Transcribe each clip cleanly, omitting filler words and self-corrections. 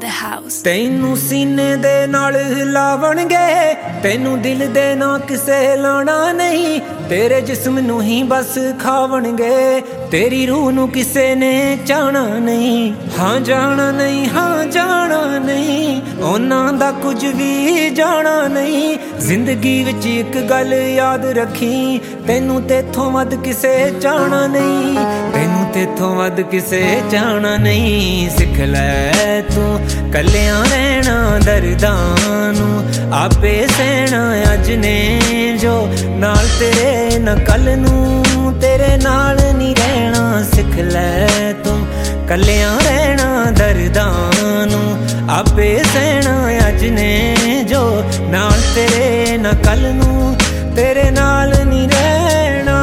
the house। ਤੈਨੂੰ ਸੀਨੇ ਦੇ ਨਾਲ ਹਿਲਾਵਣਗੇ, ਤੈਨੂੰ ਦਿਲ ਦੇ ਨਾ ਕਿਸੇ ਲਾਣਾ ਨਹੀਂ, ਤੇਰੇ ਜਿਸਮ ਨੂੰ ਹੀ ਬਸ ਖਾਵਣਗੇ, ਤੇਰੀ ਰੂਹ ਨੂੰ ਕਿਸੇ ਨੇ ਚਾਹਣਾ ਨਹੀਂ। ਹਾਂ ਜਾਣਾ ਨਹੀਂ, ਹਾਂ ਜਾਣਾ ਨਹੀਂ, ਉਹਨਾਂ ਦਾ ਕੁਝ ਵੀ ਜਾਣਾ ਨਹੀਂ। ਜ਼ਿੰਦਗੀ ਵਿੱਚ ਇੱਕ ਗੱਲ ਯਾਦ ਰੱਖੀ, ਤੈਨੂੰ ਤੇਥੋਂ ਵੱਧ ਕਿਸੇ ਚਾਹਣਾ ਨਹੀਂ, ਤੈਨੂੰ ਤੇਥੋਂ ਵੱਧ ਕਿਸੇ ਚਾਹਣਾ ਨਹੀਂ। ਸਿੱਖ ਲੈ ਤੂੰ ਕੱਲਿਆਂ ਰਹਿਣਾ, ਦਰਦਾਂ ਨੂੰ ਆਪੇ ਸਹਿਣਾ। ਅੱਜ ਨੇ ਜੋ ਨਾਲ ਤੇਰੇ ਨਾ ਕੱਲ ਨੂੰ ਤੇਰੇ ਨਾਲ ਨਹੀਂ ਰਹਿਣਾ। ਸਿੱਖ ਲੈ ਤੂੰ ਕੱਲਿਆਂ ਰਹਿਣਾ, ਦਰਦਾਂ ਨੂੰ ਆਪੇ ਸਹਿਣਾ। ਅੱਜ ਨੇ ਜੋ ਨਾਲ ਤੇਰੇ ਨਾ ਕੱਲ ਨੂੰ ਤੇਰੇ ਨਾਲ ਨਹੀਂ ਰਹਿਣਾ।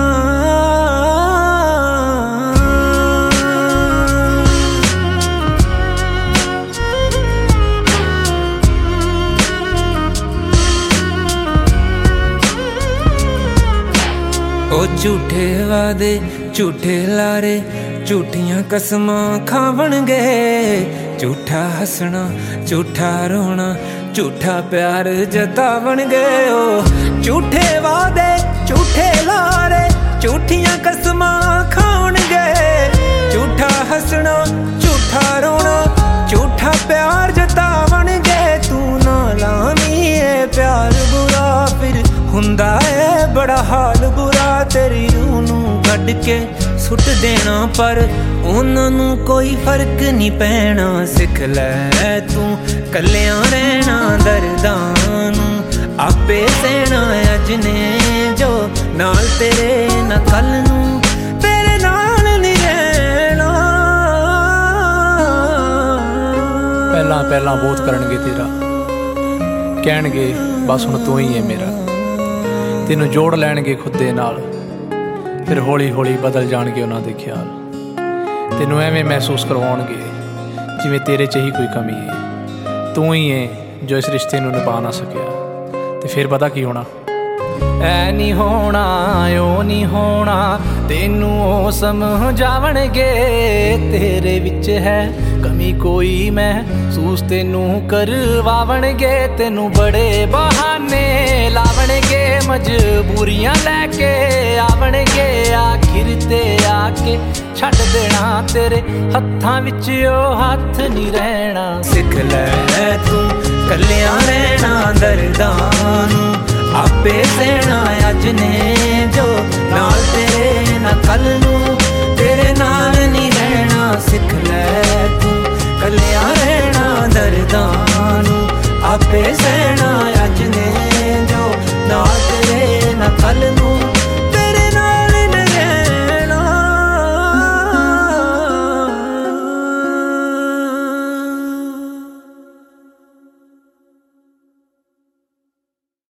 ਉਹ ਝੂਠੇ ਵਾਦੇ, ਝੂਠੇ ਲਾਰੇ, ਝੂਠੀਆਂ ਕਸਮਾਂ ਖਾਵਣਗੇ, ਝੂਠਾ ਹੱਸਣਾ, ਝੂਠਾ ਰੋਣਾ, ਝੂਠਾ ਪਿਆਰ ਜਤਾਵਣਗੇ। ਉਹ ਝੂਠੇ ਵਾਦੇ, ਝੂਠੇ ਲਾਰੇ, ਝੂਠੀਆਂ ਕਸਮਾਂ ਖਾਵਣਗੇ, ਝੂਠਾ ਹੱਸਣਾ, ਝੂਠਾ ਰੋਣਾ, ਝੂਠਾ ਪਿਆਰ ਜਤਾਵਣਗੇ। ਤੂੰ ਨਾ ਲਾਵੀਂ ਇਹ ਪਿਆਰ ਬੁਰਾ, ਫਿਰ ਹੁੰਦਾ ਏ ਬੜਾ ਹਾਲ ਬੁਰਾ। ਤੇਰੀ ਰੂਹ ਨੂੰ ਕੱਢ ਕੇ ਸੁੱਟ ਦੇਣਾ, ਪਰ ਉਹਨਾਂ ਨੂੰ ਕੋਈ ਫਰਕ ਨਹੀਂ ਪੈਣਾ। ਸਿੱਖ ਲੈ ਤੂੰ ਕੱਲਿਆਂ ਰਹਿਣਾ, ਦਰਦਾਂ ਨੂੰ ਆਪੇ ਸਹਿਣਾ। ਅੱਜ ਨੇ ਜੋ ਨਾਲ ਤੇਰੇ ਨਾ ਕੱਲ ਨੂੰ ਤੇਰੇ ਨਾਲ ਨਹੀਂ ਰਹਿਣਾ। ਪਹਿਲਾਂ ਪਹਿਲਾਂ ਬਹੁਤ ਕਰਨਗੇ ਤੇਰਾ, ਕਹਿਣਗੇ ਬਸ ਹੁਣ ਤੂੰ ਹੀ ਹੈ ਮੇਰਾ, ਤੈਨੂੰ ਜੋੜ ਲੈਣਗੇ ਖੁਦ ਦੇ ਨਾਲ, ਫਿਰ ਹੌਲੀ ਹੌਲੀ ਬਦਲ ਜਾਣਗੇ ਉਹਨਾਂ ਦੇ ਖਿਆਲ। ਤੈਨੂੰ ਐਵੇਂ ਮਹਿਸੂਸ ਕਰਵਾਉਣਗੇ ਜਿਵੇਂ ਤੇਰੇ 'ਚ ਹੀ ਕੋਈ ਕਮੀ ਹੈ। ਤੂੰ ਹੀ ਹੈ ਜੋ ਇਸ ਰਿਸ਼ਤੇ ਨੂੰ ਨਿਭਾ ਨਾ ਸਕਿਆ, ਤੇ ਫਿਰ ਪਤਾ ਕੀ ਹੋਣਾ। ਐ ਨਹੀਂ ਹੋਣਾ, ਉਹ ਨਹੀਂ ਹੋਣਾ, ਤੈਨੂੰ ਉਹ ਸਮਝਾਵਣਗੇ। ਤੇਰੇ ਵਿੱਚ ਹੈ ਕਮੀ ਕੋਈ ਮਹਿਸੂਸ ਤੈਨੂੰ ਕਰਵਾਵਣਗੇ, ਤੈਨੂੰ ਬੜੇ ਬਹਾਨੇ ਲਾਵਣਗੇ, ਮਜਬੂਰੀਆਂ ਲੈ ਕੇ ਆਵਣਗੇ। ਆਖਿਰ ਤੇ ਆ ਕੇ ਛੱਡ ਦੇਣਾ, ਤੇਰੇ ਹੱਥਾਂ ਵਿੱਚ ਉਹ ਹੱਥ ਨਹੀਂ ਰਹਿਣਾ। ਸਿੱਖ ਲੈ ਤੂੰ ਕੱਲਿਆਂ ਰਹਿਣਾ, ਦਰਦਾਂ ਨੂੰ ਆਪੇ ਸਹਿਣਾ। ਅੱਜ ਨੇ